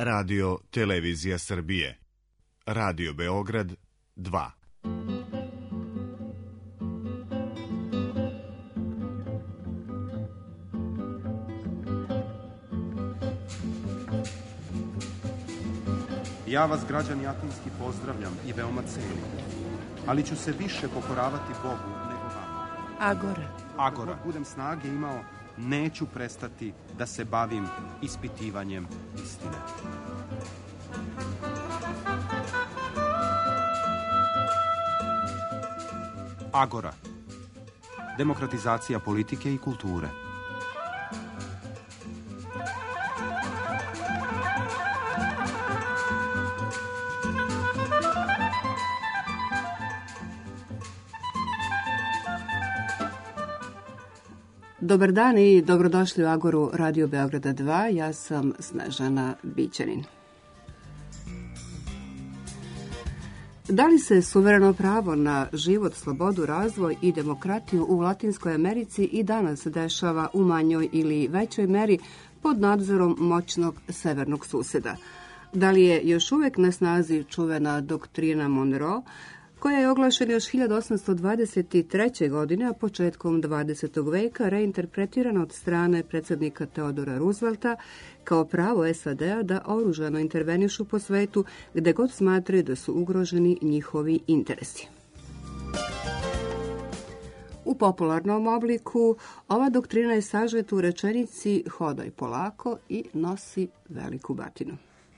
Radio Televizija Srbije. Radio Beograd 2. Ja vas, građani Atinski, pozdravljam i veoma cenim, ali ću se više pokoravati Bogu nego vama. Agora. Dok budem snage imao, neću prestati da se bavim ispitivanjem istine. Agora. Demokratizacija politike i kulture. Dobar dan i dobrodošli u Agoru Radio Beograda 2. Ja sam Snežana Bićanin. Da li se suvereno pravo na život, slobodu, razvoj i demokratiju u Latinskoj Americi i danas dešava u manjoj ili većoj meri pod nadzorom moćnog severnog suseda? Da li je još uvek na snazi čuvena doktrina Monroe, koja je oglašena još 1823. godine, a početkom 20. veka reinterpretirana od strane predsjednika Teodora Roosevelta kao pravo SAD-a da oružano intervenišu po svetu gde god smatraju da su ugroženi njihovi interesi. U popularnom obliku ova doktrina je sažeta u rečenici hodaj polako i nosi veliku batinu.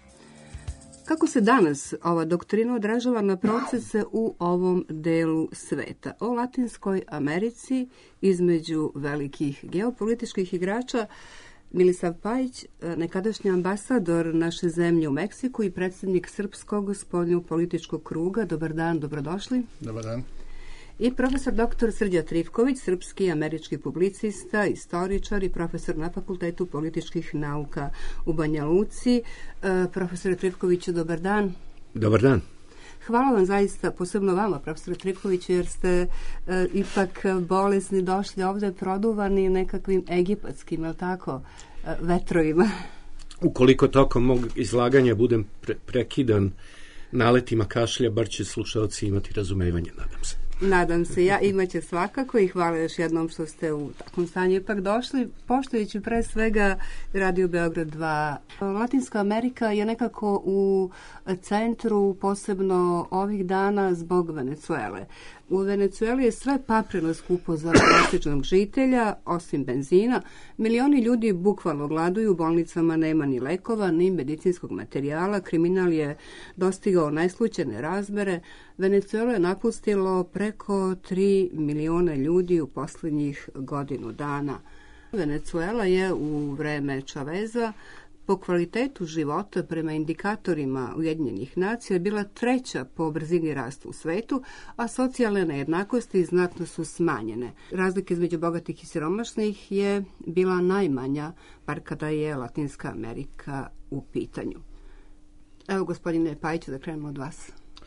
Kako se danas ova doktrina odražava na procese u ovom delu sveta? O Latinskoj Americi između velikih geopolitičkih igrača Milisav Pajić, nekadašnji ambasador naše zemlje u Meksiku i predsjednik Srpskog spoljno-političkog kruga. Dobar dan, dobrodošli. Dobar dan. I profesor dr. Srđa Trifković, srpski američki publicista, istoričar i profesor na Fakultetu političkih nauka u Banja Luci. Profesor Trifkoviću, dobar dan. Dobar dan. Hvala vam zaista, posebno vama, profesor Trifkoviću, jer ste ipak bolesni došli ovdje produvani nekakvim egipatskim, jel tako, vetrovima. Ukoliko tokom mog izlaganja budem prekidan naletima kašlja, bar će slušalci imati razumevanje, nadam se. Nadam se, ja imaće svakako i hvala još jednom što ste u takvom stanju ipak došli, poštujući pre svega Radio Beograd 2. Latinska Amerika je nekako u centru, posebno ovih dana zbog Venecuele. U Venecueli je sve papreno skupo za prosječnog žitelja, osim benzina. Milioni ljudi bukvalno gladuju, u bolnicama nema ni lekova, ni medicinskog materijala, kriminal je dostigao najslućene razmere. Venecuelu je napustilo preko 3 miliona ljudi u posljednjih godinu dana. Venecuela je u vreme Chaveza po kvalitetu života prema indikatorima Ujedinjenih nacija bila treća po brzini rasta u svetu, a socijalne nejednakosti znatno su smanjene. Razlika između bogatih i siromašnih je bila najmanja, bar kada je Latinska Amerika u pitanju. Evo, gospodine Pajiću, da krenemo od vas.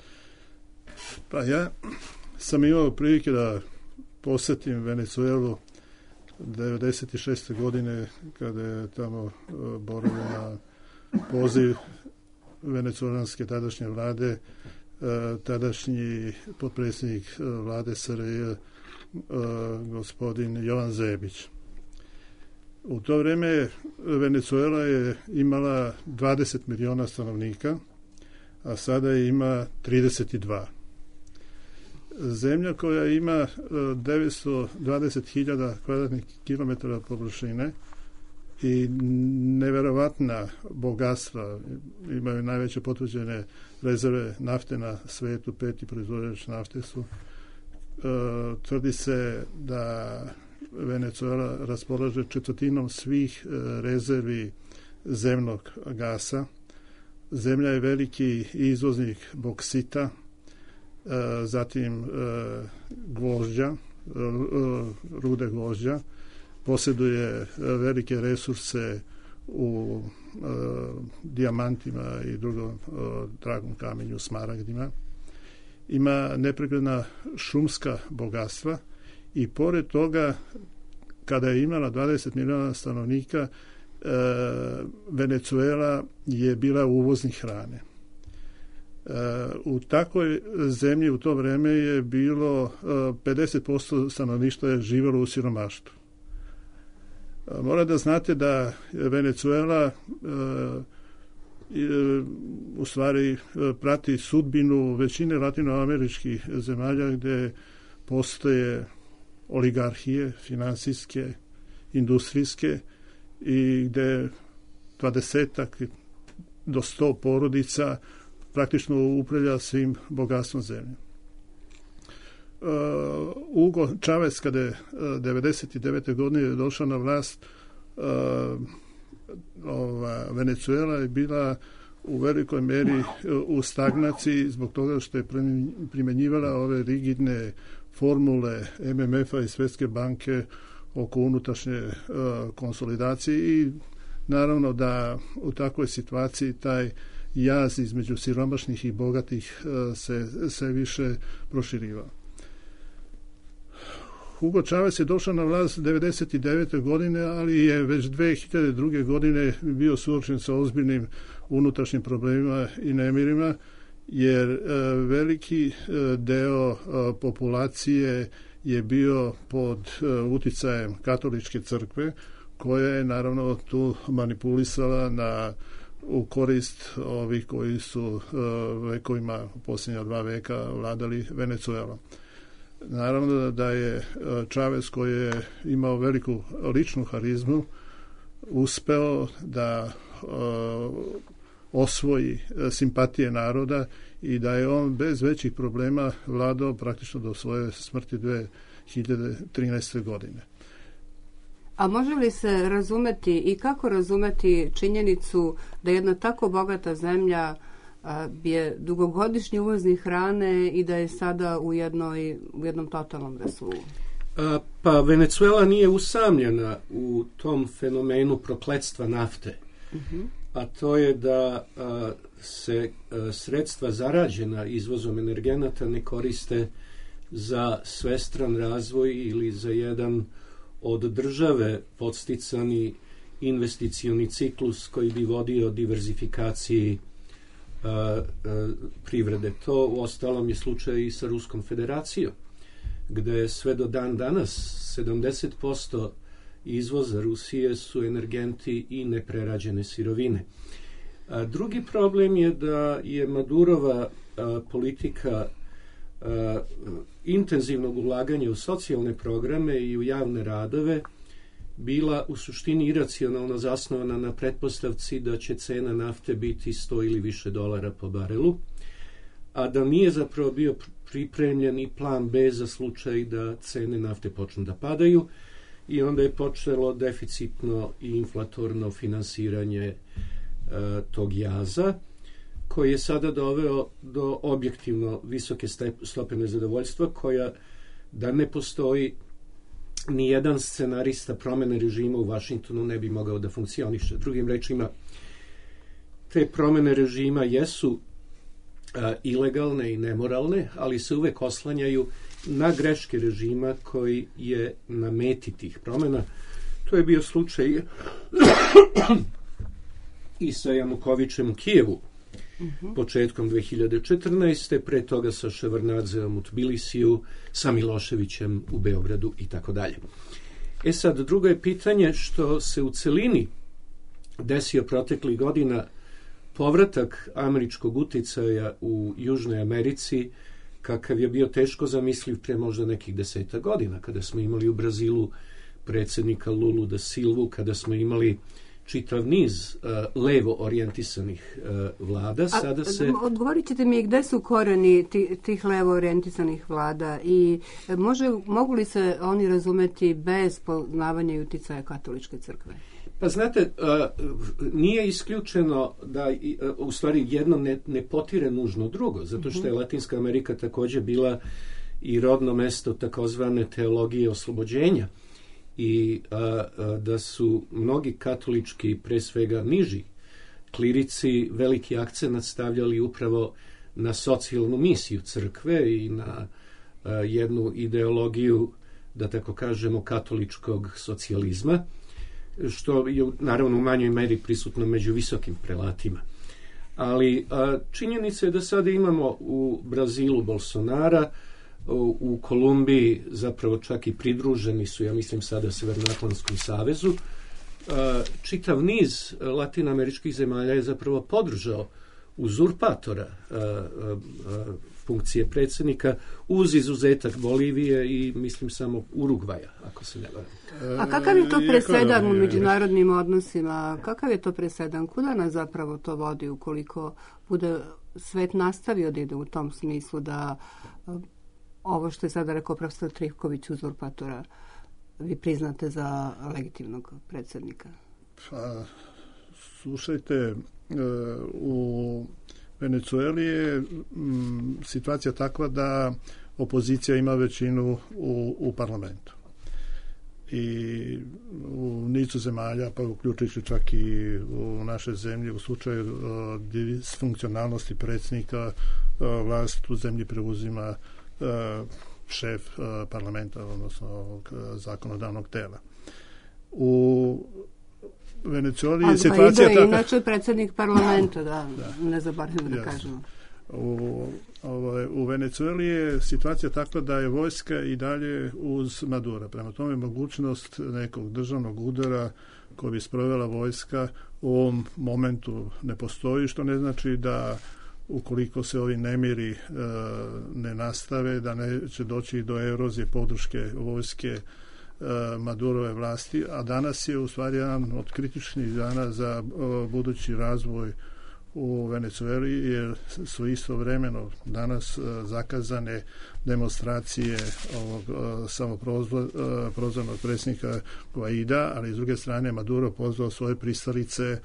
Pa ja sam imao prilike da posetim Venecuelu 1996. godine kada je tamo boravio na poziv venecuelanske tadašnje vlade, tadašnji potpredsjednik vlade SRJ gospodin Jovan Zebić. U to vrijeme Venecuela je imala 20 miliona stanovnika, a sada je ima 32. Zemlja koja ima 920.000 kvadratnih kilometara površine i neverovatna bogatstva, imaju najveće potvrđene rezerve nafte na svetu, 5. proizvođač nafte su. Tvrdi se da Venecuela raspolaže četvrtinom svih rezervi zemnog gasa. Zemlja je veliki izvoznik boksita, zatim gvožđa, rude gvožđa, posjeduje velike resurse u dijamantima i drugom dragom kamenju, smaragdima. Ima nepregledna šumska bogatstva i pored toga, kada je imala 20 miliona stanovnika, Venezuela je bila uvoznik hrane. U takvoj zemlji u to vreme je bilo 50% stanovništva je živjelo u siromaštvu. Mora da znate da Venezuela u stvari prati sudbinu većine latinoameričkih zemalja gdje postoje oligarhije, finansijske, industrijske i gdje 20 do 100 porodica praktično upravlja svim bogatstvom zemlje. Hugo Chavez, kada je 1999. godine došao na vlast, Venezuela je bila u velikoj meri u stagnaciji zbog toga što je primjenjivala ove rigidne formule MMF-a i Svjetske banke oko unutrašnje konsolidacije i naravno da u takvoj situaciji taj jaz između siromašnih i bogatih se sve više proširivao. Hugo Chavez je došao na vlast 1999. godine, ali je već 2002. godine bio suočen sa ozbiljnim unutrašnjim problemima i nemirima, jer veliki deo populacije je bio pod uticajem katoličke crkve, koja je naravno tu manipulisala u korist ovih koji su vekovima, posljednja 2 veka, vladali Venezuelom. Naravno da je Chavez, koji je imao veliku ličnu harizmu, uspeo da osvoji simpatije naroda i da je on bez većih problema vladao praktično do svoje smrti 2013. godine. A može li se razumeti i kako razumeti činjenicu da jedna tako bogata zemlja je dugogodišnji uvoznik hrane i da je sada u jednom totalnom rasulu? Pa Venezuela nije usamljena u tom fenomenu prokletstva nafte. A to je da se sredstva zarađena izvozom energenata ne koriste za svestran razvoj ili za jedan od države podsticani investicioni ciklus koji bi vodio diverzifikaciji privrede. To u ostalom je slučaj i sa Ruskom federacijom, gde sve do dan danas 70% izvoza Rusije su energenti i neprerađene sirovine. Drugi problem je da je Madurova politika intenzivnog ulaganja u socijalne programe i u javne radove bila u suštini iracionalno zasnovana na pretpostavci da će cena nafte biti 100 ili više dolara po barelu, a da nije zapravo bio pripremljen i plan B za slučaj da cene nafte počnu da padaju, i onda je počelo deficitno i inflatorno finansiranje tog jaza, koji je sada doveo do objektivno visoke stope nezadovoljstva, koja da ne postoji ni jedan scenarista promene režima u Vašingtonu ne bi mogao da funkcioniše. Drugim rečima, te promene režima jesu ilegalne i nemoralne, ali se uvek oslanjaju na greške režima koji je na meti tih promena. To je bio slučaj i sa Janukovićem u Kijevu početkom 2014. Pre toga sa Ševarnadzeom u Tbilisiju, sa Miloševićem u Beogradu i tako dalje. Sad, drugo je pitanje što se u celini desio proteklih godina povratak američkog uticaja u Južnoj Americi, kakav je bio teško zamisliv pre možda nekih 10 godina, kada smo imali u Brazilu predsjednika Lulu da Silvu, kada smo imali čitav niz levo orijentisanih vlada. Sada se... Odgovorit ćete mi gde su koreni tih levo orijentisanih vlada i mogu li se oni razumeti bez poznavanja i uticaja katoličke crkve? Pa znate, nije isključeno da u stvari jedno ne potire nužno drugo, zato što je Latinska Amerika također bila i rodno mesto takozvane teologije oslobođenja i da su mnogi katolički, pre svega niži klirici, veliki akcenat stavljali upravo na socijalnu misiju crkve i na jednu ideologiju, da tako kažemo, katoličkog socijalizma, što je naravno u manjoj meri prisutno među visokim prelatima. Ali činjenica je da sada imamo u Brazilu Bolsonara, u Kolumbiji zapravo čak i pridruženi su, ja mislim, sada Severnoatlantskom savezu. Čitav niz latinoameričkih zemalja je zapravo podržao uzurpatora funkcije predsjednika, uz izuzetak Bolivije i mislim samo Urugvaja, ako se ne varam. A kakav je to presedan u međunarodnim odnosima? Kakav je to presedan? Kuda nas zapravo to vodi ukoliko bude svet nastavio da ide u tom smislu da ovo što je sada rekao profesor Trifković, uzurpatora, vi priznate za legitimnog predsjednika? Pa, slušajte, u Venezueli je situacija takva da opozicija ima većinu u parlamentu. I u nizu zemalja, pa uključujući čak i u našoj zemlji, u slučaju disfunkcionalnosti predsjednika, vlast u zemlji preuzima šef parlamenta, odnosno zakonodavnog tela. U Venezueli je situacija takva. Inače predsjednik parlamenta, da. Ne zaboravimo da kažemo. U Venezueli je situacija takva da je vojska i dalje uz Madura. Prema tome mogućnost nekog državnog udara koji bi sprovela vojska u ovom momentu ne postoji, što ne znači da ukoliko se ovi nemiri ne nastave, da neće doći do erozije podrške vojske Madurove vlasti, a danas je u stvari jedan od kritičnih dana za budući razvoj u Venezueli, jer su istovremeno danas zakazane demonstracije ovog samoprozvanog predsjednika Guaida, ali s druge strane Maduro pozvao svoje pristalice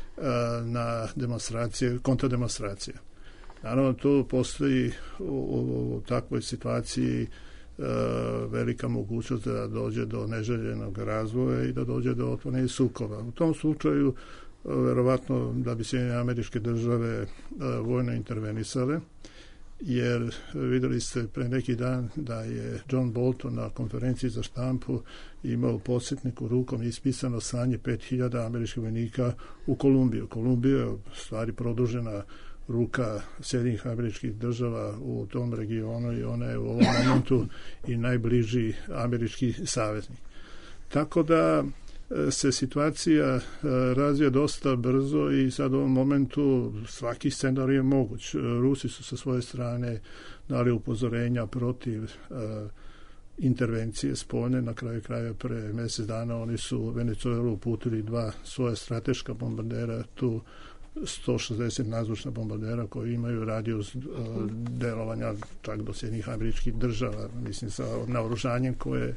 na demonstracije, kontrademonstracije. Naravno, tu postoji u takvoj situaciji velika mogućnost da dođe do neželjenog razvoja i da dođe do otvorenih sukoba. U tom slučaju verovatno da bi Sjedinjene Američke Države vojno intervenisale, jer vidjeli ste pre neki dan da je John Bolton na konferenciji za štampu imao podsjetniku rukom ispisano slanje 5000 američkih vojnika u Kolumbiju. Kolumbija je u stvari produžena ruka Sjedinjenih Američkih Država u tom regionu i ona je u ovom momentu i najbliži američki saveznik. Tako da se situacija razvija dosta brzo i sad u ovom momentu svaki scenarij je moguć. Rusi su sa svoje strane dali upozorenja protiv intervencije spoljne. Na kraju kraja pre mjesec dana oni su u Venezuelu uputili 2 svoja strateška bombardera, tu 160 nadzvučna bombardera koji imaju radijus delovanja čak do Sjedinjenih Američkih Država, mislim sa naoružanjem koje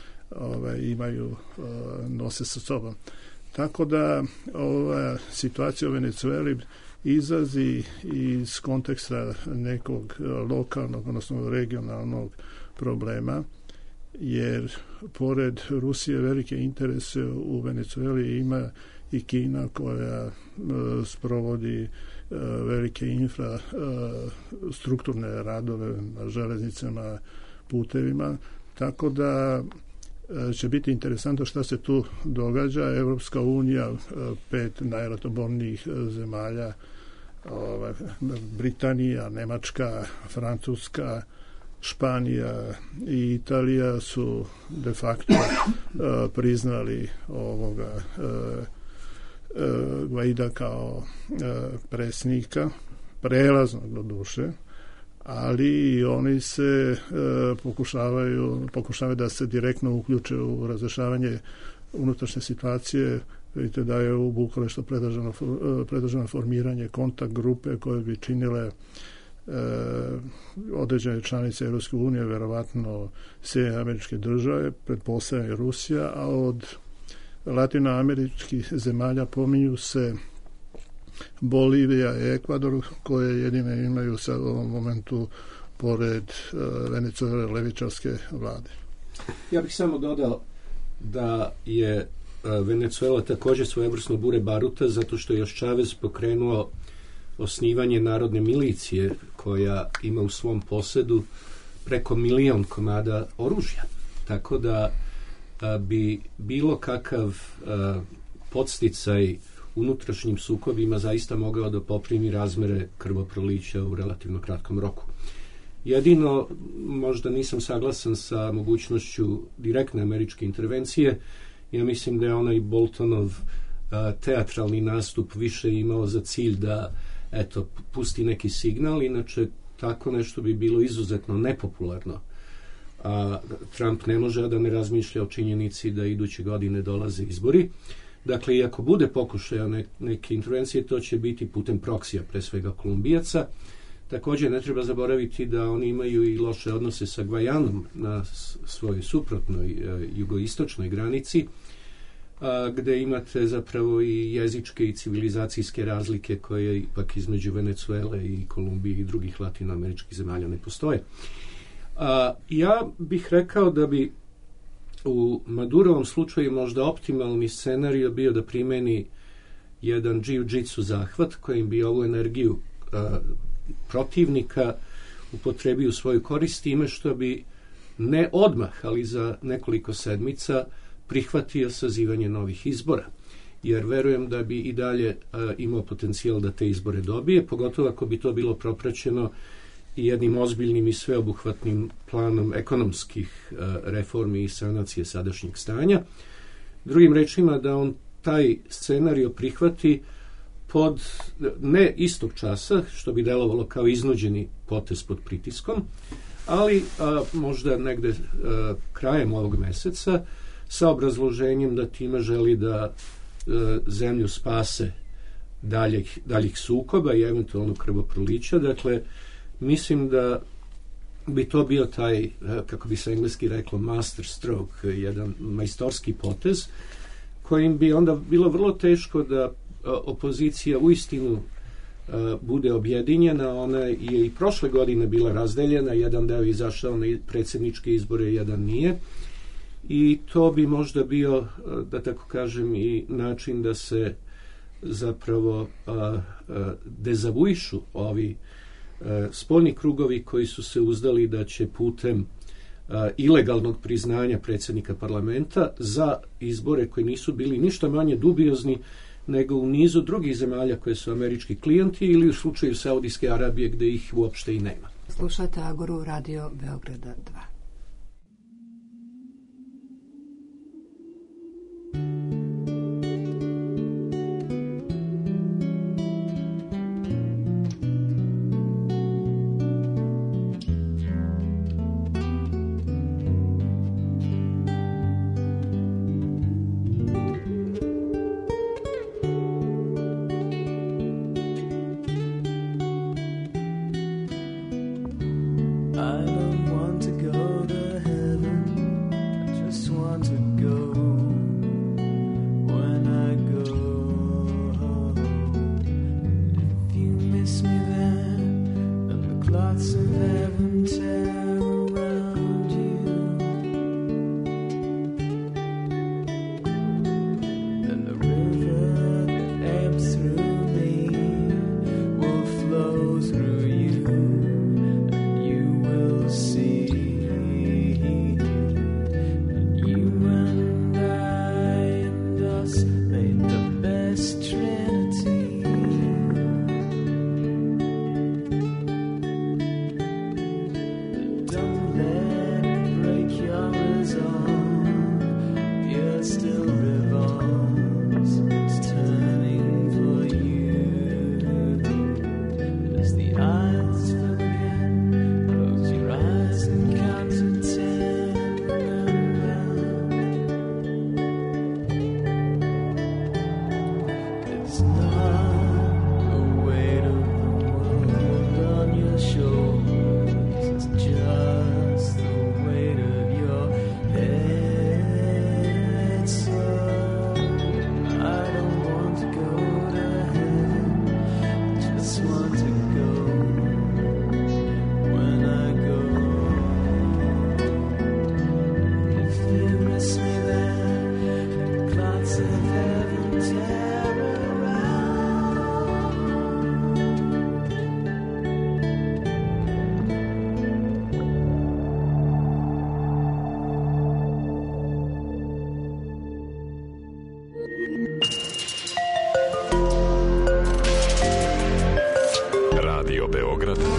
imaju, nose sa sobom. Tako da ova situacija u Venezueli izlazi iz konteksta nekog lokalnog, odnosno regionalnog problema, jer pored Rusije velike interese u Venezueli ima i Kina koja sprovodi velike infrastrukturne radove na železnicama, putevima, tako da će biti interesantno šta se tu događa. Evropska unija, 5 najratobornijih zemalja, Britanija, Nemačka, Francuska, Španija i Italija su de facto priznali ovoga Guaida kao predsjednika, prelaznog do duše, ali oni se pokušavaju da se direktno uključe u razrješavanje unutrašnje situacije. Vidite da je u Bukureštu predloženo formiranje kontakt grupe koje bi činile određene članice Europske unije, verovatno Sjedinjene Američke Države, pretpostavljam i Rusija, a od latinoameričkih zemalja pominju se Bolivija i Ekvador, koje jedine imaju sad u ovom momentu pored Venezuele levičarske vlade. Ja bih samo dodao da je Venezuela također svojevrsno bure baruta, zato što je još Chavez pokrenuo osnivanje narodne milicije koja ima u svom posjedu preko 1 milion komada oružja. Tako da bi bilo kakav podsticaj unutrašnjim sukobima zaista mogao da poprimi razmere krvoprolića u relativno kratkom roku. Jedino, možda nisam saglasan sa mogućnošću direktne američke intervencije. Ja mislim da je onaj Boltonov teatralni nastup više imao za cilj da pusti neki signal, inače tako nešto bi bilo izuzetno nepopularno. Trump ne može da ne razmišlja o činjenici da iduće godine dolaze izbori. Dakle, i ako bude pokušaja neke intervencije, to će biti putem proksija, pre svega Kolumbijaca. Također ne treba zaboraviti da oni imaju i loše odnose sa Gvajanom na svojoj suprotnoj jugoistočnoj granici, gde imate zapravo i jezičke i civilizacijske razlike koje ipak između Venecuele i Kolumbije i drugih latinoameričkih zemalja ne postoje. Ja bih rekao da bi u Madurovom slučaju možda optimalni scenario bio da primeni jedan jiu-jitsu zahvat kojim bi ovu energiju protivnika upotrebio u svoju korist, time što bi ne odmah, ali za nekoliko sedmica prihvatio sazivanje novih izbora. Jer verujem da bi i dalje imao potencijal da te izbore dobije, pogotovo ako bi to bilo propraćeno i jednim ozbiljnim i sveobuhvatnim planom ekonomskih reformi i sanacije sadašnjeg stanja. Drugim rečima, da on taj scenario prihvati pod ne istog časa, što bi delovalo kao iznuđeni potez pod pritiskom, ali možda negde krajem ovog meseca sa obrazloženjem da time želi da zemlju spase daljih sukoba i eventualno krvoprolića. Dakle, mislim da bi to bio taj, kako bi se engleski reklo, master stroke, jedan majstorski potez, kojim bi onda bilo vrlo teško da opozicija uistinu bude objedinjena. Ona je i prošle godine bila razdeljena, jedan deo izašao na predsjedničke izbore, jedan nije. I to bi možda bio, da tako kažem, i način da se zapravo dezavuišu ovi spoljni krugovi koji su se uzdali da će putem ilegalnog priznanja predsjednika parlamenta za izbore koji nisu bili ništa manje dubiozni nego u nizu drugih zemalja koje su američki klijenti ili u slučaju Saudijske Arabije gde ih uopšte i nema. Slušate Agoru, Radio Beograda 2. Radio Beograd 2.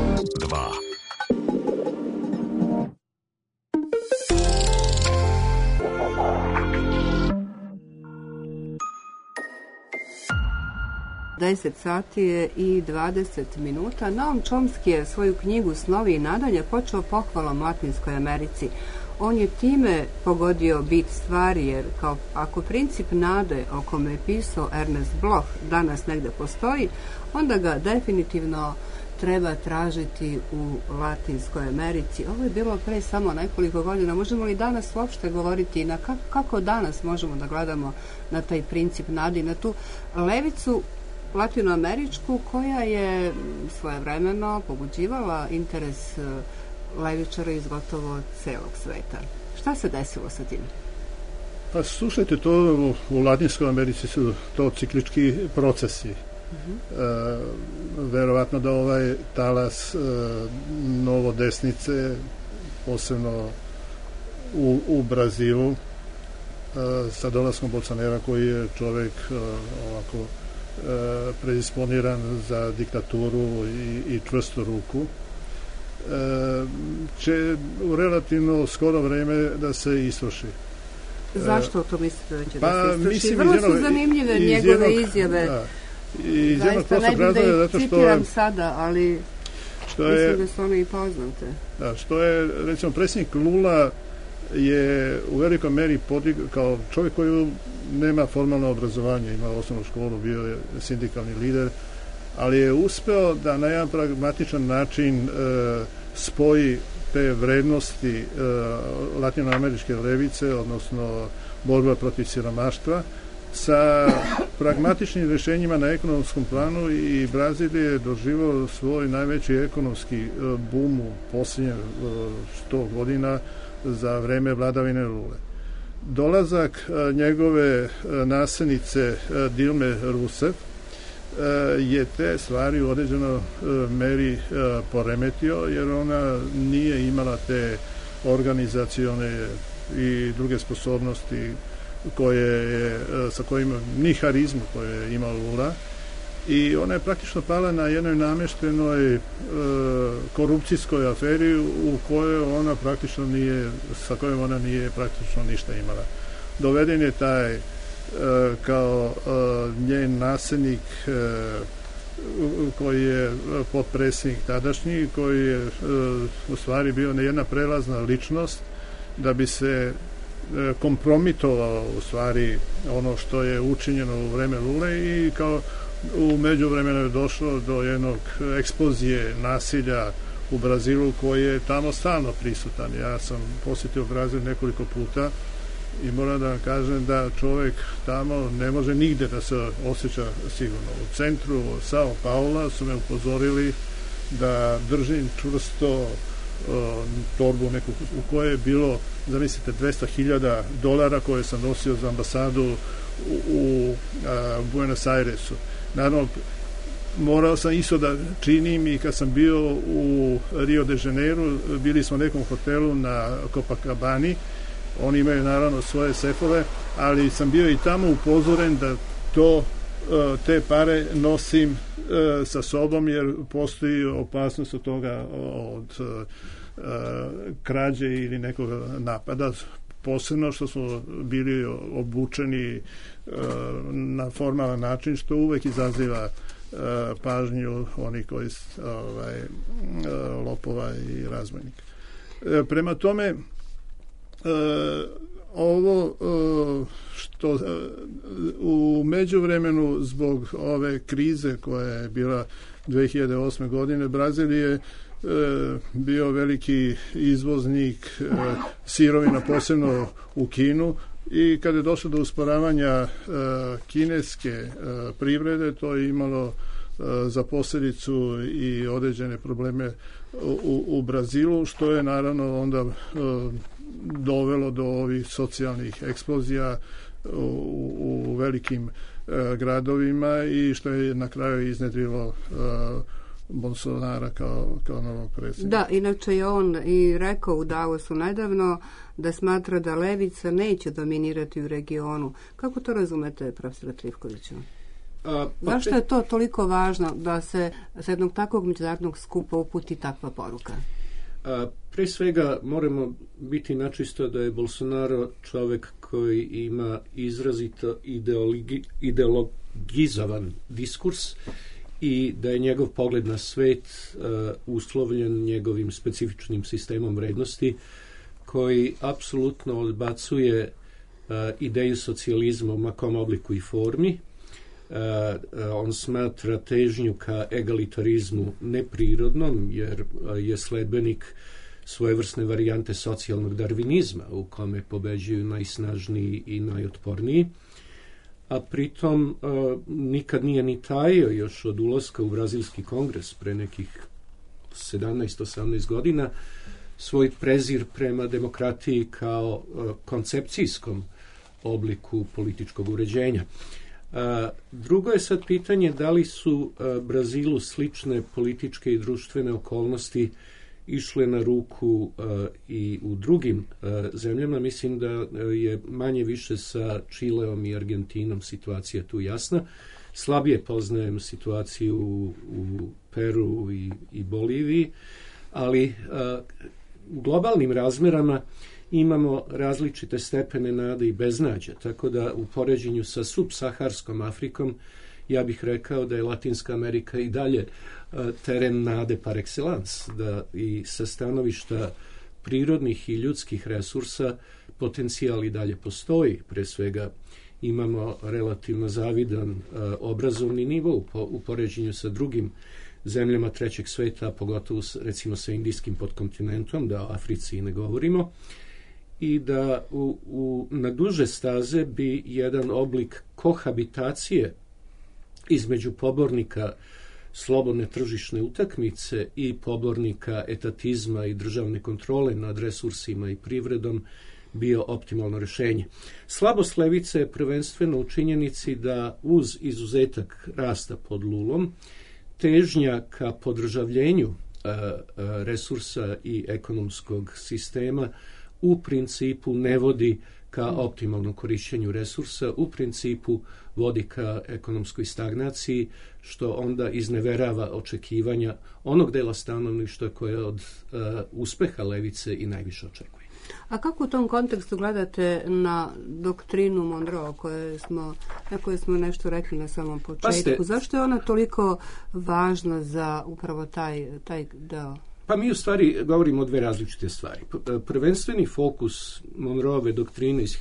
Deset sati je i 20 minuta. Noam Chomsky je svoju knjigu Snovi i nadalje počeo pohvalom Latinskoj Americi. On je time pogodio bit stvari, jer ako princip nade o kome je pisao Ernest Bloch danas negde postoji, onda ga definitivno treba tražiti u Latinskoj Americi. Ovo je bilo pre samo nekoliko godina. Možemo li danas uopšte govoriti kako danas možemo da gledamo na taj princip nade, na tu levicu latinoameričku koja je svojevremeno pobuđivala interes levičara iz gotovo celog sveta. Šta se desilo sa tim? Pa slušajte, to u Latinskoj Americi su to ciklički procesi. Verovatno da ovaj talas novo desnice, posebno u Brazilu, sa dolaskom Bolsonara, koji je čovek ovako predisponiran za diktaturu i čvrstu ruku, će u relativno skoro vreme da se istroši. Zašto to mislite da će da se istroši? Vrlo su zanimljive njegove izjave. Zaista ne bih da ih citiram sada, ali mislim da su one i poznate. Što je, recimo, predsjednik Lula je u velikoj meri kao čovjek koji nema formalno obrazovanje, ima osnovnu školu, bio je sindikalni lider, ali je uspeo da na jedan pragmatičan način spoji te vrednosti latinoameričke levice, odnosno borba protiv siromaštva, sa pragmatičnim rješenjima na ekonomskom planu, i Brazil je doživao svoj najveći ekonomski boom u posljednje 100 godina za vreme vladavine Lule. Dolazak njegove nasljednice Dilme Rousseff je te stvari u određenoj meri poremetio, jer ona nije imala te organizacione i druge sposobnosti sa kojima, ni harizmu koju je imao Lula, i ona je praktično pala na jednoj namještenoj korupcijskoj aferi u kojoj ona praktično sa kojom ona nije praktično ništa imala. Doveden je taj kao njen nasljednik koji je potpredsjednik tadašnji, koji je u stvari bio jedna prelazna ličnost da bi se kompromitovao u stvari ono što je učinjeno u vreme Lule, i kao u međuvremenu je došlo do jednog eksplozije nasilja u Brazilu koji je tamo stalno prisutan. Ja sam posjetio Brazil nekoliko puta i moram da vam kažem da čovjek tamo ne može nigde da se osjeća sigurno. U centru Sao Paula su me upozorili da držim čvrsto torbu neku u kojoj je bilo, zamislite, $200,000 koje sam nosio za ambasadu u Buenos Airesu. Naravno, morao sam isto da činim i kad sam bio u Rio de Janeiro, bili smo u nekom hotelu na Copacabani, oni imaju naravno svoje sefove, ali sam bio i tamo upozoren da te pare nosim sa sobom, jer postoji opasnost od toga, od krađe ili nekog napada, posebno što smo bili obučeni na formalan način, što uvek izaziva pažnju onih koji lopova i razbojnika. Prema tome, ovo što u međuvremenu zbog ove krize koja je bila 2008. godine, Brazil je bio veliki izvoznik sirovina, posebno u Kinu, i kada je došlo do usporavanja kineske privrede, to je imalo za posljedicu i određene probleme u Brazilu, što je naravno onda dovelo do ovih socijalnih eksplozija u velikim gradovima, i što je na kraju iznedrilo Bolsonara kao novog predsjednika. Da, inače je on i rekao u Davosu nedavno da smatra da levica neće dominirati u regionu. Kako to razumete, profesor Trifkoviću? Zašto je to toliko važno da se sa jednog takvog međunarodnog skupa uputi takva poruka? Pre svega moramo biti načisto da je Bolsonaro čovek koji ima izrazito ideologizovan diskurs i da je njegov pogled na svet uslovljen njegovim specifičnim sistemom vrednosti koji apsolutno odbacuje ideju socijalizma u makom obliku i formi. On smatra težnju ka egalitarizmu neprirodnom jer je sledbenik svojevrsne varijante socijalnog darvinizma u kome pobeđuju najsnažniji i najotporniji, a pritom nikad nije ni tajio još od ulaska u Brazilski kongres pre nekih 17-18 godina svoj prezir prema demokratiji kao koncepcijskom obliku političkog uređenja. Drugo je sad pitanje da li su Brazilu slične političke i društvene okolnosti išle na ruku i u drugim zemljama. Mislim da je manje više sa Čileom i Argentinom situacija tu jasna. Slabije poznajem situaciju u Peru i Boliviji, ali u globalnim razmerama imamo različite stepene nade i beznađa, tako da u poređenju sa subsaharskom Afrikom ja bih rekao da je Latinska Amerika i dalje teren nade par excellence, da i sa stanovišta prirodnih i ljudskih resursa potencijal i dalje postoji. Pre svega imamo relativno zavidan obrazovni nivo u poređenju sa drugim zemljama trećeg sveta, pogotovo recimo sa indijskim podkontinentom, da o Africi ne govorimo, i da na duže staze bi jedan oblik kohabitacije između pobornika slobodne tržišne utakmice i pobornika etatizma i državne kontrole nad resursima i privredom bio optimalno rešenje. Slabost levice je prvenstveno u činjenici da uz izuzetak rasta pod Lulom, težnja ka podržavljenju resursa i ekonomskog sistema u principu ne vodi ka optimalnom korišćenju resursa, u principu vodi ka ekonomskoj stagnaciji, što onda izneverava očekivanja onog dela stanovništva koje od uspeha levice i najviše očekuje. A kako u tom kontekstu gledate na doktrinu Monroe na kojoj smo nešto rekli na samom početku? Zašto je ona toliko važna za upravo taj deo? Pa mi u stvari govorimo o dve različite stvari. Prvenstveni fokus Monroeve doktrine iz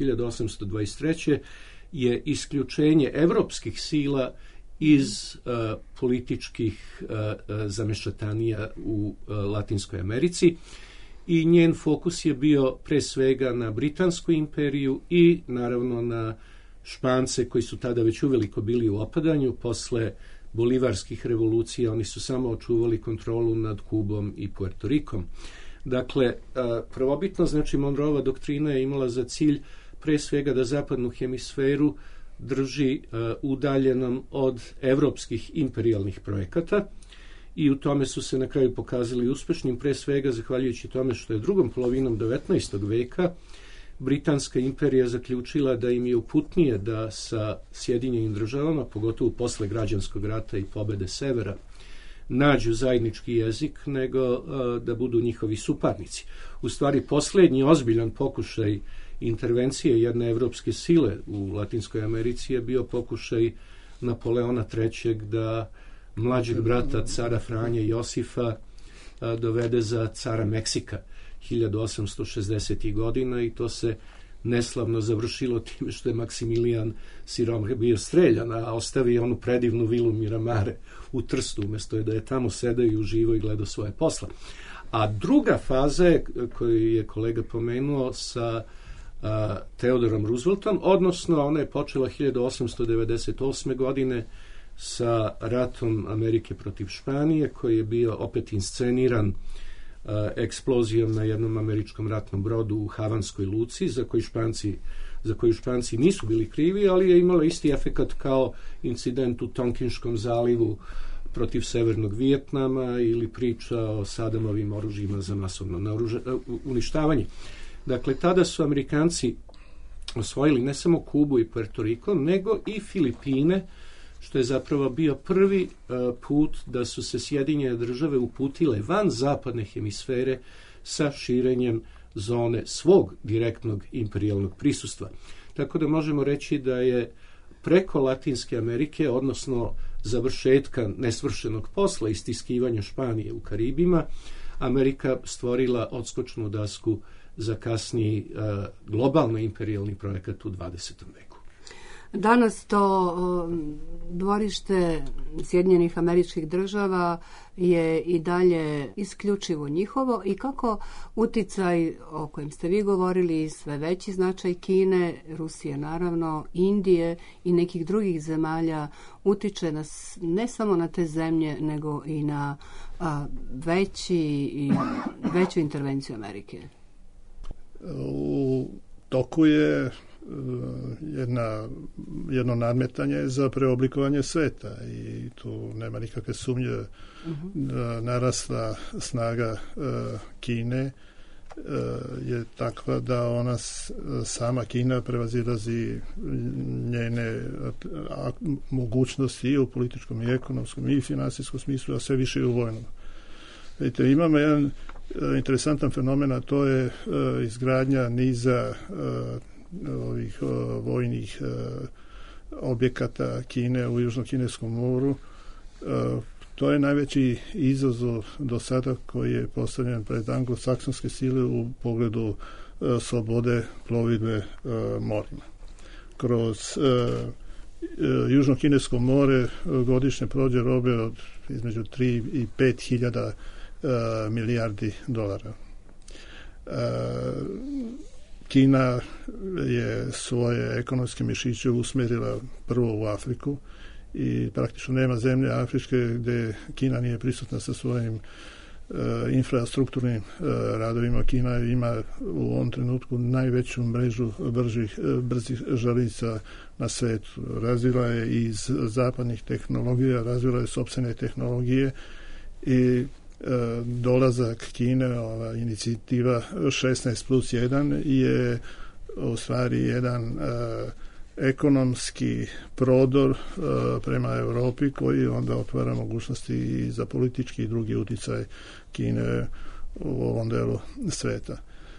1823. je isključenje evropskih sila iz političkih zamešatanija u Latinskoj Americi i njen fokus je bio pre svega na Britansku imperiju i naravno na Špance koji su tada već uveliko bili u opadanju. Posle bolivarskih revolucija oni su samo očuvali kontrolu nad Kubom i Puerto Rikom. Dakle, prvobitno, znači Monroeva doktrina je imala za cilj pre svega da zapadnu hemisferu drži udaljenom od evropskih imperijalnih projekata i u tome su se na kraju pokazali uspešnim, pre svega zahvaljujući tome što je drugom polovinom 19. veka Britanska imperija zaključila da im je uputnije da sa Sjedinjenim državama, pogotovo posle građanskog rata i pobede severa, nađu zajednički jezik nego da budu njihovi suparnici. U stvari, poslednji ozbiljan pokušaj intervencije jedne evropske sile u Latinskoj Americi je bio pokušaj Napoleona III. Da mlađeg brata cara Franje Josifa dovede za cara Meksika 1860. godina i to se neslavno završilo time što je Maksimilijan Siromašni bio streljan, a ostavio onu predivnu vilu Miramare u Trstu, umesto da je tamo sedeo i uživo i gledao svoje posla. A druga faza je, koju je kolega pomenuo, sa Theodorom Rooseveltom, odnosno ona je počela 1898. godine sa ratom Amerike protiv Španije, koji je bio opet insceniran eksplozijom na jednom američkom ratnom brodu u Havanskoj luci, za koju Španci nisu bili krivi, ali je imala isti efekat kao incident u Tonkinškom zalivu protiv Severnog Vijetnama ili priča o Sadamovim oružjima za masovno uništavanje. Dakle, tada su Amerikanci osvojili ne samo Kubu i Puerto Rico, nego i Filipine, što je zapravo bio prvi put da su se Sjedinjene države uputile van zapadne hemisfere sa širenjem zone svog direktnog imperijalnog prisustva. Tako da možemo reći da je preko Latinske Amerike, odnosno završetka nesvršenog posla istiskivanja Španije u Karibima, Amerika stvorila odskočnu dasku za kasniji globalno imperijalni projekat u 20. veku. Danas to dvorište Sjedinjenih Američkih Država je i dalje isključivo njihovo i kako uticaj o kojem ste vi govorili, sve veći značaj Kine, Rusije naravno, Indije i nekih drugih zemalja utiče ne samo na te zemlje nego i na veću intervenciju Amerike. U toku je jedno nadmetanje za preoblikovanje sveta i tu nema nikakve sumnje da narasla snaga Kine je takva da ona sama Kina prevazilazi njene mogućnosti i u političkom i ekonomskom i financijskom smislu, a sve više i u vojnom. Vidite, imamo jedan interesantan fenomen, a to je izgradnja niza ovih vojnih objekata Kine u Južno-Kineskom moru. To je najveći izazov do sada koji je postavljen pred anglosaksonske sile u pogledu slobode plovidbe morima. Kroz Južno-Kinesko more godišnje prođe robe od između 3 i 5 hiljada milijardi dolara. Kina je svoje ekonomske mišiće usmjerila prvo u Afriku i praktično nema zemlje afričke gdje Kina nije prisutna sa svojim infrastrukturnim radovima. Kina ima u ovom trenutku najveću mrežu brzih željeznica na svetu. Razvila je iz zapadnih tehnologija, razvila je sopstvene tehnologije i dolazak Kine, ova inicijativa 16+1 je u stvari jedan ekonomski prodor prema Europi koji onda otvara mogućnosti i za politički i drugi utjecaj Kine u ovom delu sveta.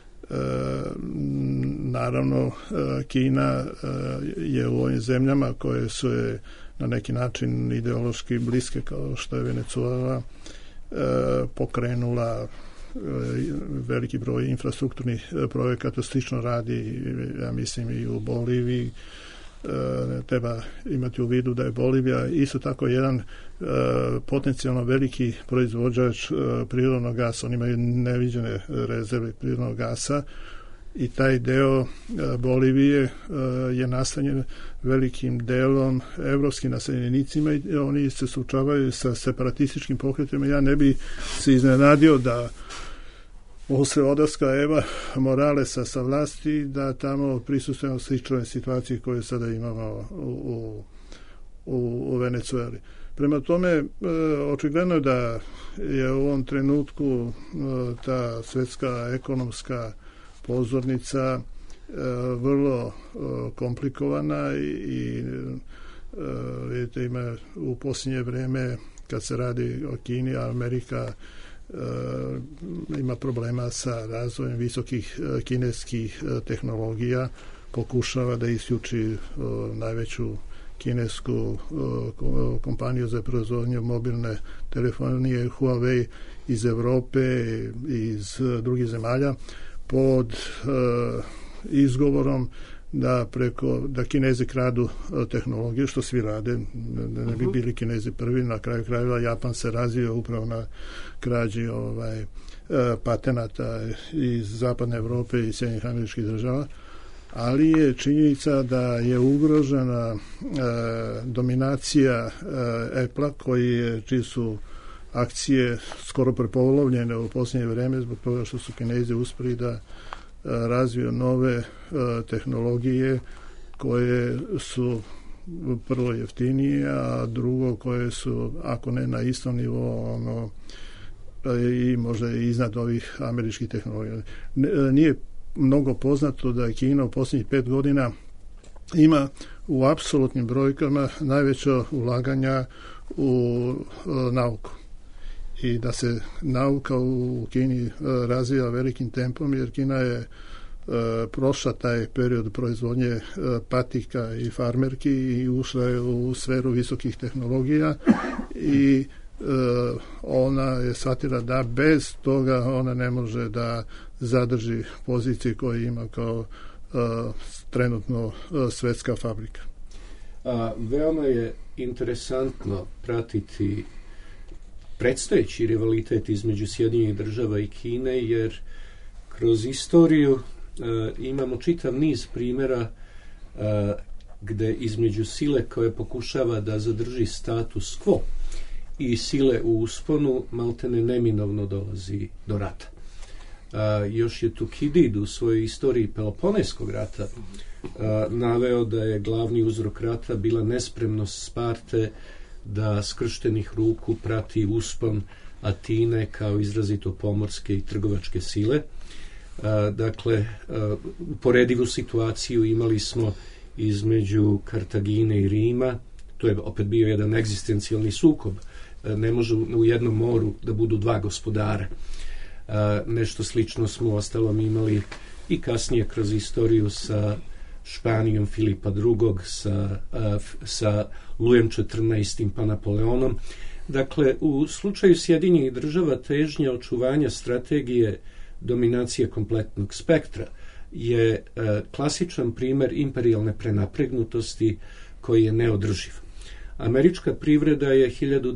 Naravno, Kina je u ovim zemljama koje su je na neki način ideološki bliske kao što je Venezuela pokrenula veliki broj infrastrukturnih projekata, slično radi, ja mislim, i u Boliviji. Treba imati u vidu da je Bolivija isto tako jedan potencijalno veliki proizvođač prirodnog gasa. Oni imaju neviđene rezerve prirodnog gasa i taj deo Bolivije je nastanjen velikim delom evropskim naseljenicima i oni se suočavaju sa separatističkim pokretima. Ja ne bi se iznenadio da posle odlaska Eva Moralesa sa vlasti da tamo prisustujemo sličnoj situaciji koju sada imamo u Venezueli. Prema tome, očigledno je da je u ovom trenutku ta svjetska ekonomska pozornica vrlo komplikovana i vidite, ima u posljednje vrijeme kad se radi o Kini, Amerika ima problema sa razvojem visokih kineskih tehnologija, pokušava da isključi najveću kinesku kompaniju za proizvodnju mobilne telefonije Huawei iz Europe i iz drugih zemalja pod izgovorom da Kinezi kradu tehnologiju, što svi rade, ne bi bili Kinezi prvi, na kraju krajeva Japan se razvio upravo na krađi patenata iz zapadne Europe i Sjedinjenih Američkih Država, ali je činjenica da je ugrožena dominacija Apple-a čiji su akcije skoro prepolovljene u posljednje vrijeme zbog toga što su Kinezi uspjeli da razviju nove tehnologije koje su prvo jeftinije, a drugo koje su, ako ne na istom nivou, i možda iznad ovih američkih tehnologija. Nije mnogo poznato da je Kina u posljednjih 5 godina ima u apsolutnim brojkama najveća ulaganja u nauku. I da se nauka u Kini razvija velikim tempom, jer Kina je prošla taj period proizvodnje patika i farmerki i ušla je u sferu visokih tehnologija i ona je shvatila da bez toga ona ne može da zadrži pozicije koje ima kao trenutno svetska fabrika. Veoma je interesantno pratiti predstojeći rivalitet između Sjedinjenih Država i Kine, jer kroz istoriju imamo čitav niz primjera gde između sile koja pokušava da zadrži status quo i sile u usponu maltene neminovno dolazi do rata. Još je Tukidid u svojoj istoriji Peloponeskog rata naveo da je glavni uzrok rata bila nespremnost Sparte da skrštenih ruku prati uspon Atine kao izrazito pomorske i trgovačke sile. Dakle, uporedivu situaciju imali smo između Kartagine i Rima. To je opet bio jedan egzistencijalni sukob. Ne može u jednom moru da budu dva gospodara. Nešto slično smo ostalom imali i kasnije kroz istoriju sa Španijom Filipa II, sa Lujem XIV pa Napoleonom. Dakle, u slučaju Sjedinjenih Država težnja očuvanja strategije dominacije kompletnog spektra je klasičan primer imperijalne prenapregnutosti koji je neodrživ. Američka privreda je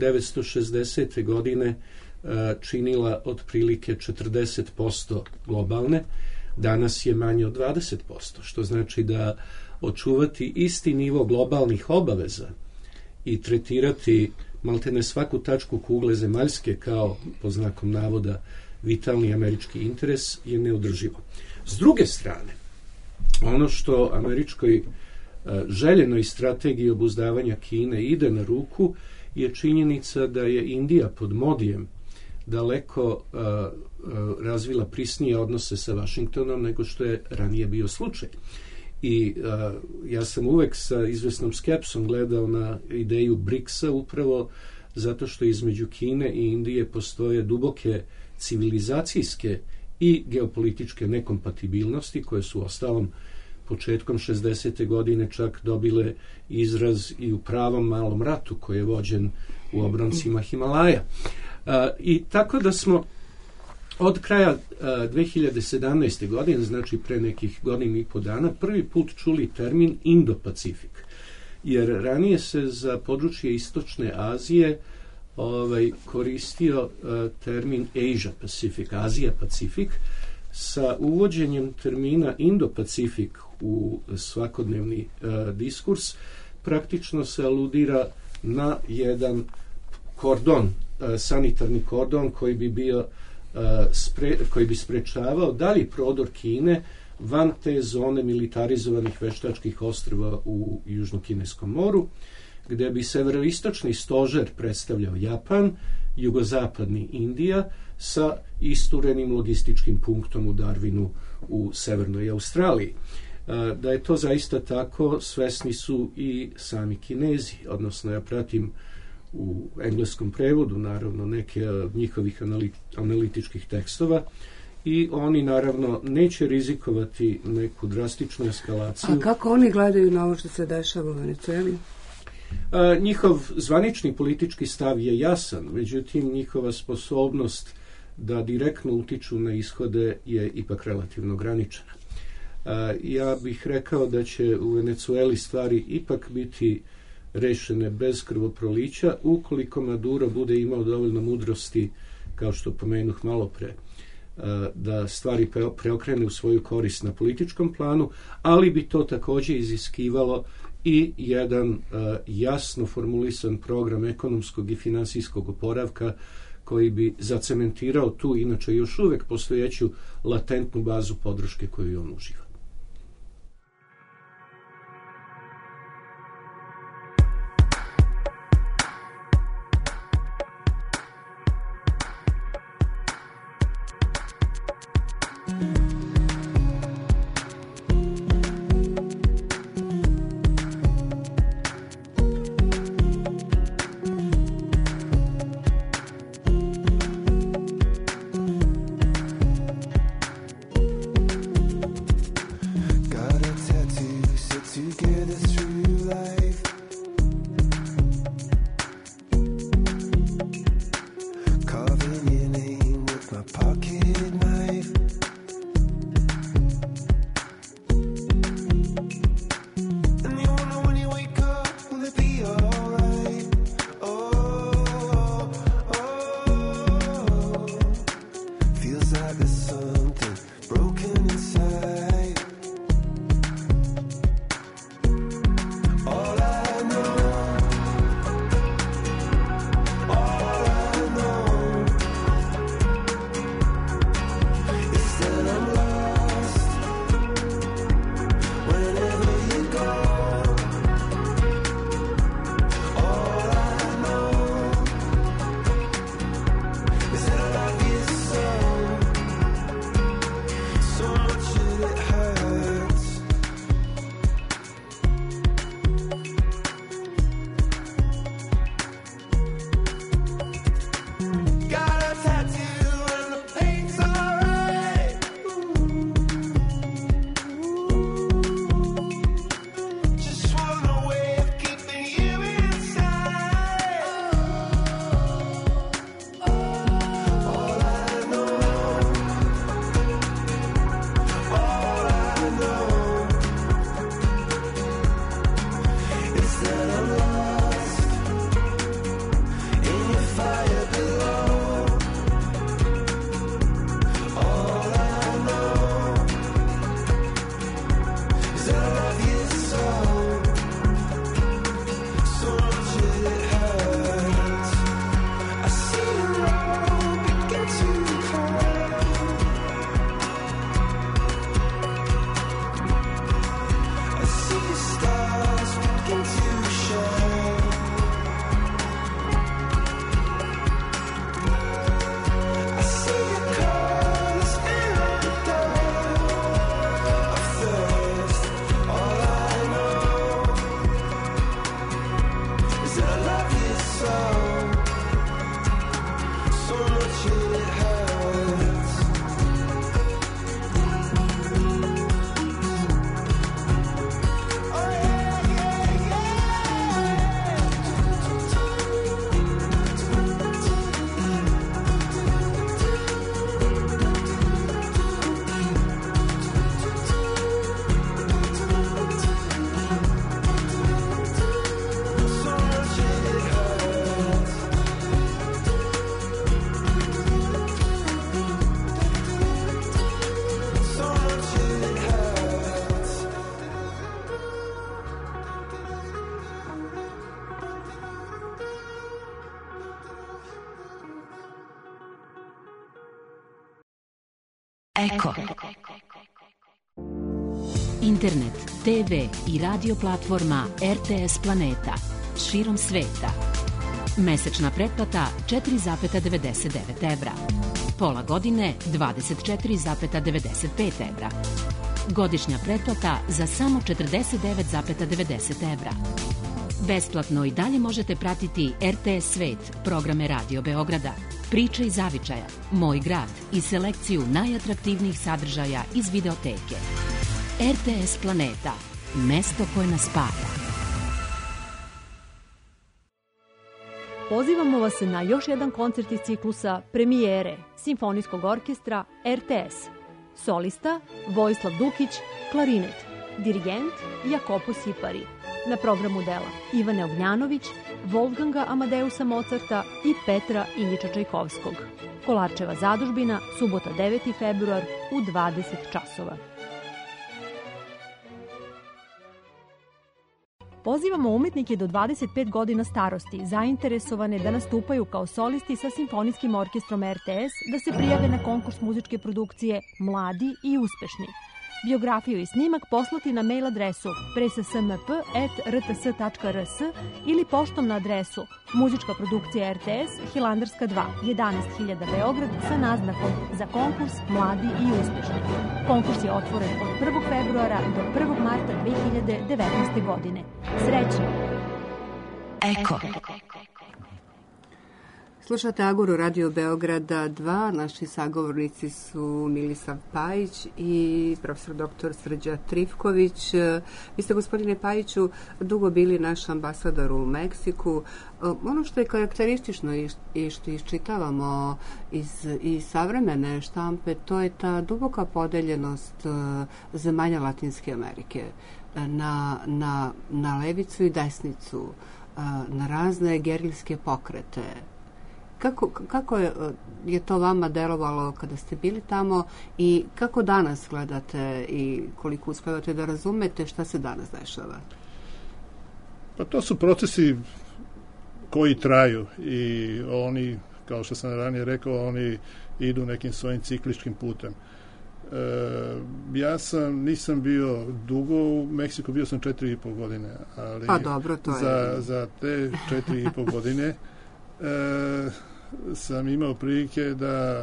1960. godine činila otprilike 40% globalne, danas je manje od 20%, što znači da očuvati isti nivo globalnih obaveza i tretirati maltene svaku tačku kugle zemaljske kao, po znakom navoda, vitalni američki interes je neodrživo. S druge strane, ono što američkoj željenoj strategiji obuzdavanja Kine ide na ruku je činjenica da je Indija pod Modijem daleko razvila prisnije odnose sa Vašingtonom nego što je ranije bio slučaj. I ja sam uvek sa izvesnom skepsom gledao na ideju BRICS-a upravo zato što između Kine i Indije postoje duboke civilizacijske i geopolitičke nekompatibilnosti koje su ostalom početkom 60. godine čak dobile izraz i u pravom malom ratu koji je vođen u obroncima Himalaja. I tako da smo od kraja 2017. godine, znači pre nekih godinu i po dana, prvi put čuli termin Indo-Pacifik. Jer ranije se za područje Istočne Azije koristio termin Asia-Pacific, Azija-Pacifik. Sa uvođenjem termina Indo-Pacifik u svakodnevni diskurs praktično se aludira na jedan kordon, sanitarni kordon koji bi bio koji bi sprečavao dalji prodor Kine van te zone militarizovanih veštačkih ostrva u Južno-Kineskom moru, gde bi severoistočni stožer predstavljao Japan, jugozapadni Indija sa isturenim logističkim punktom u Darwinu u Severnoj Australiji. Da je to zaista tako, svesni su i sami Kinezi, odnosno ja pratim u engleskom prevodu, naravno, neke od njihovih analitičkih tekstova i oni, naravno, neće rizikovati neku drastičnu eskalaciju. A kako oni gledaju na ovo što se dešava u Venezueli? Njihov zvanični politički stav je jasan, međutim, njihova sposobnost da direktno utiču na ishode je ipak relativno ograničena. Ja bih rekao da će u Venezueli stvari ipak biti rešene bez krvoprolića, ukoliko Maduro bude imao dovoljno mudrosti, kao što pomenuh malo pre, da stvari preokrene u svoju korist na političkom planu, ali bi to također iziskivalo i jedan jasno formulisan program ekonomskog i finansijskog oporavka koji bi zacementirao tu, inače još uvek postojeću latentnu bazu podrške koju on uživa. Eko. Internet, TV i radio platforma RTS Planeta širom sveta. Mesečna pretplata 4,99 evra. Pola godine 24,95 evra. Godišnja pretplata za samo 49,90 evra. Besplatno i dalje možete pratiti RTS Svet, programe Radio Beograda, Priče iz zavičaja, Moj grad i selekciju najatraktivnijih sadržaja iz videoteke. RTS Planeta, mesto koje nas spaja. Pozivamo vas na još jedan koncert iz ciklusa Premijere Simfonijskog orkestra RTS. Solista Vojislav Dukić, klarinet, dirigent Jakopo Sipari. Na programu dela Ivane Ognjanović, Wolfganga Amadeusa Mozarta i Petra Iljiča Čajkovskog. Kolarčeva zadužbina, subota 9. februar u 20 časova. Pozivamo umetnike do 25 godina starosti, zainteresovane da nastupaju kao solisti sa Simfonijskim orkestrom RTS, da se prijave na konkurs muzičke produkcije Mladi i uspešni. Biografiju i snimak poslati na mail adresu prssmp@rts.rs ili poštom na adresu Muzička produkcija RTS, Hilandarska 2, 11.000 Beograd sa naznakom za konkurs Mladi i uspešni. Konkurs je otvoren od 1. februara do 1. marta 2019. godine. Srećno! Eko. Slušate Aguru Radio Beograda 2. Naši sagovornici su Milisav Pajić i profesor dr. Srđa Trifković. Vi ste, gospodine Pajiću, dugo bili naš ambasador u Meksiku. Ono što je karakteristično i što iščitavamo iz savremene štampe, to je ta duboka podeljenost zemalja Latinske Amerike na levicu i desnicu, na razne gerilske pokrete. Kako je to vama delovalo kada ste bili tamo i kako danas gledate i koliko uspevate da razumete šta se danas dešava? Pa to su procesi koji traju i oni, kao što sam ranije rekao, oni idu nekim svojim cikličkim putem. Nisam bio dugo u Meksiku, bio sam 4,5 godine, ali pa dobro, to je... za te 4,5 godine sam imao prilike da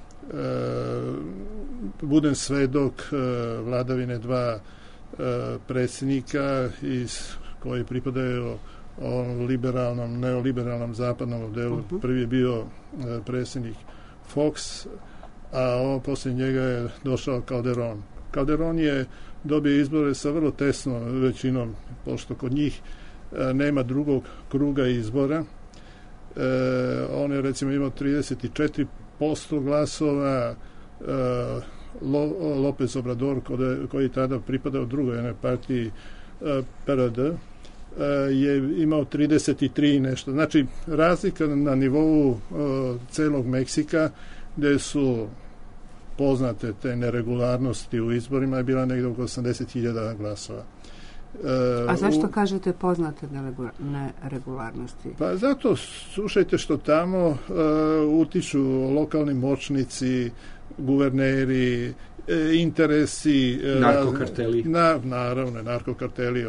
budem svedok vladavine dva predsjednika koji pripadaju ovom neoliberalnom zapadnom modelu. Prvi je bio predsjednik Fox, a poslije njega je došao Calderon. Calderon je dobio izbore sa vrlo tesnom većinom, pošto kod njih nema drugog kruga izbora. On je recimo imao 34% glasova. López Obrador, koji tada pripadao drugoj jednoj partiji PRD, je imao 33 nešto. Znači, razlika na nivou celog Meksika, gde su poznate te neregularnosti u izborima, je bila negdje oko 80.000 glasova. A zašto kažete poznate neregularnosti? Pa zato, slušajte, što tamo utiču lokalni moćnici, guverneri, interesi, narkokarteli. Naravno, narkokarteli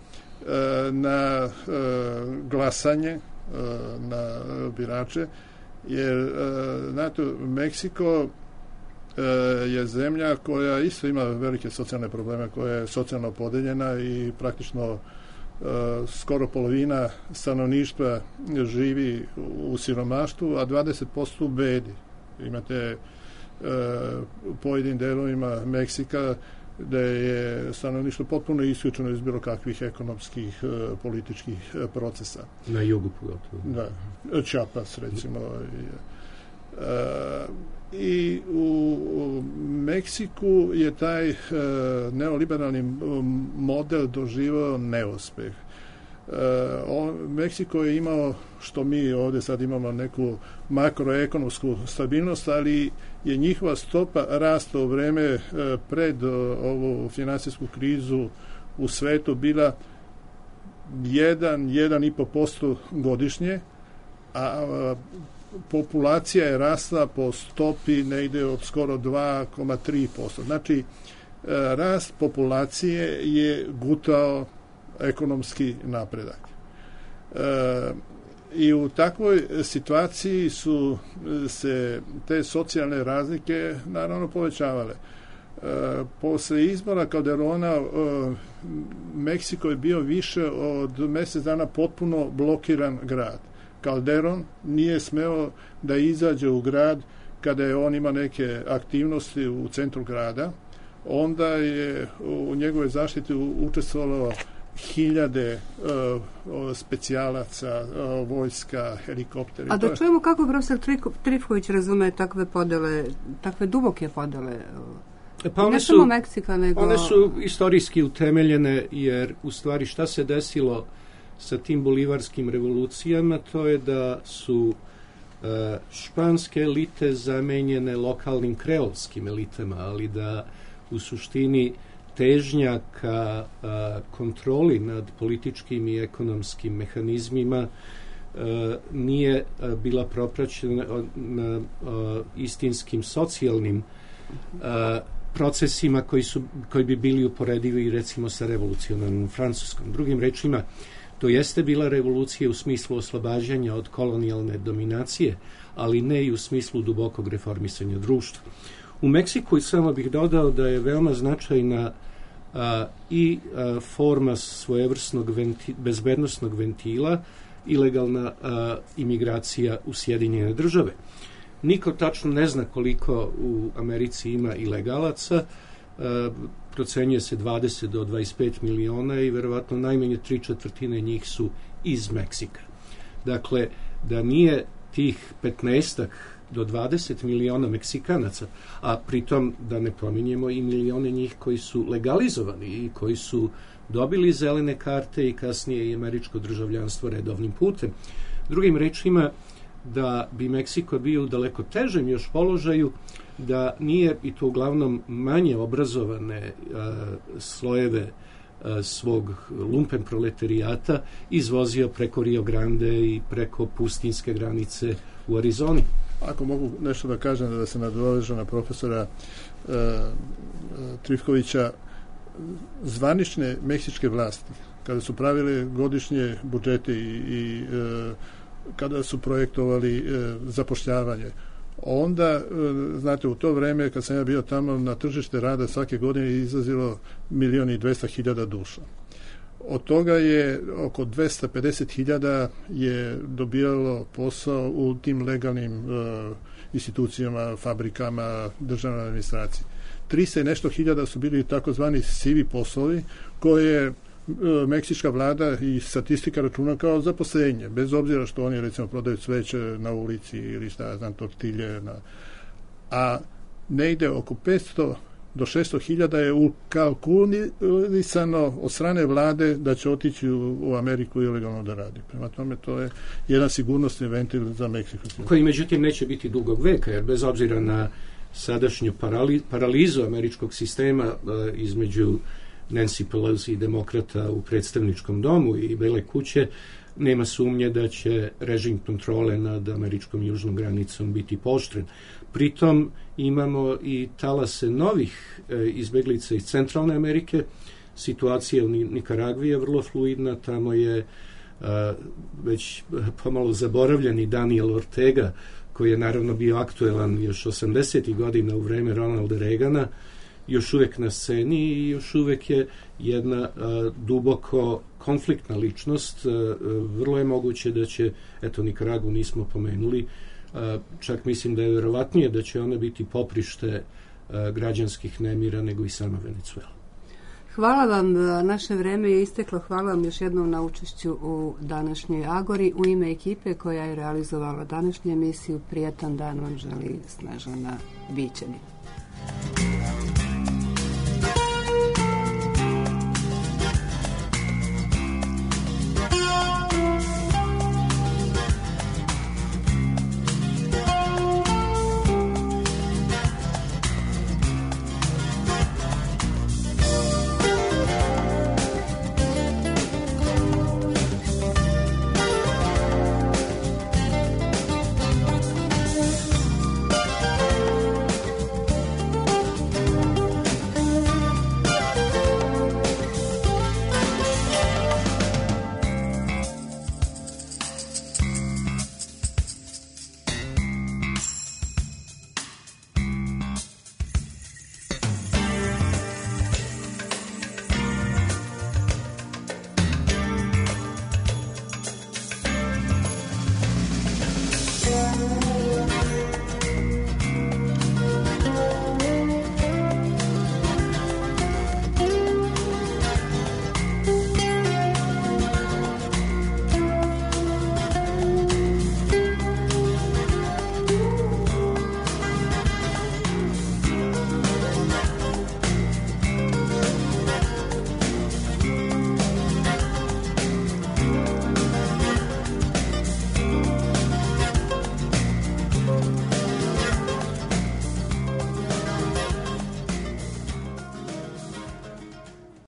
na glasanje, na birače, jer znate, Meksiko je zemlja koja isto ima velike socijalne probleme, koja je socijalno podeljena i praktično skoro polovina stanovništva živi u siromaštvu, a 20% u bedi. Imate u pojedinim delovima Meksika gde je stanovništvo potpuno isključeno iz bilo kakvih ekonomskih, političkih procesa. Na jugu pogotovo. Da, Chiapas recimo. I u Meksiku je taj neoliberalni model doživao neuspeh. Meksiko je imao, što mi ovdje sad imamo, neku makroekonomsku stabilnost, ali je njihova stopa rasta u vreme pred ovu finansijsku krizu u svetu bila 1,5% godišnje, a populacija je rasla po stopi negde od skoro 2,3%. Znači, rast populacije je gutao ekonomski napredak. I u takvoj situaciji su se te socijalne razlike naravno povećavale. Posle izbora Calderona Meksiko je bio više od mjesec dana potpuno blokiran grad. Calderon nije smeo da izađe u grad kada je on ima neke aktivnosti u centru grada. Onda je u njegove zaštiti učestvovalo hiljade specijalaca, vojska, helikopteri. A da čujemo kako profesor Trifković razume takve podele, takve duboke podele? Pa ne samo Meksika, nego... One su istorijski utemeljene, jer u stvari šta se desilo sa tim bolivarskim revolucijama, to je da su španske elite zamenjene lokalnim kreolskim elitama, ali da u suštini težnja ka kontroli nad političkim i ekonomskim mehanizmima nije bila propraćena na istinskim socijalnim procesima koji bi bili uporedivi recimo sa revolucionarnom Francuskom. Drugim rečima, to jeste bila revolucija u smislu oslobađanja od kolonijalne dominacije, ali ne i u smislu dubokog reformisanja društva. U Meksiku samo bih dodao da je veoma značajna forma svojevrsnog bezbednosnog ventila, ilegalna imigracija u Sjedinjene Države. Niko tačno ne zna koliko u Americi ima ilegalaca, procenjuje se 20 do 25 miliona i verovatno najmanje 3/4 njih su iz Meksika. Dakle, da nije tih 15 do 20 miliona Meksikanaca, a pritom da ne pominjemo i milione njih koji su legalizovani i koji su dobili zelene karte i kasnije i američko državljanstvo redovnim putem. Drugim rečima, da bi Meksiko bio u daleko težem još položaju, da nije, i to uglavnom manje obrazovane slojeve svog lumpen proletarijata izvozio preko Rio Grande i preko pustinske granice u Arizoni. Ako mogu nešto da kažem, da se nadovežem na profesora Trifkovića, zvanične meksičke vlasti, kada su pravili godišnje budžete i kada su projektovali zapošljavanje, onda, znate, u to vreme kad sam ja bio tamo, na tržište rada svake godine izlazilo 1.200.000 duša. Od toga je oko 250.000 je dobijalo posao u tim legalnim institucijama, fabrikama, državnoj administraciji. 300 i nešto hiljada su bili takozvani sivi poslovi koje meksička vlada i statistika računa kao zaposlenje, bez obzira što oni recimo prodaju cveće na ulici ili šta znam, tortilje. A negde oko 500 do 600.000 je ukalkulisano od strane vlade da će otići u Ameriku ilegalno da radi. Prema tome, to je jedan sigurnosni ventil za Meksiko. Koji međutim neće biti dugog veka, jer bez obzira na sadašnju paralizu američkog sistema između Nancy Pelosi i demokrata u predstavničkom domu i Bele kuće, nema sumnje da će režim kontrole nad američkom južnom granicom biti pooštren. Pritom imamo i talase novih izbeglica iz Centralne Amerike. Situacija u Nikaragvi je vrlo fluidna, tamo je već pomalo zaboravljeni Daniel Ortega, koji je naravno bio aktuelan još 80. godina u vreme Ronalda Reagana, još uvek na sceni i još uvek je jedna duboko konfliktna ličnost. Vrlo je moguće da će, eto, Nikaragu nismo pomenuli, čak mislim da je verovatnije da će ona biti poprište građanskih nemira nego i sama Venezuela. Hvala vam, naše vreme je isteklo. Hvala vam još jednom na učešću u današnjoj Agori. U ime ekipe koja je realizovala današnju emisiju, prijatan dan vam želi Snežana Bićanin.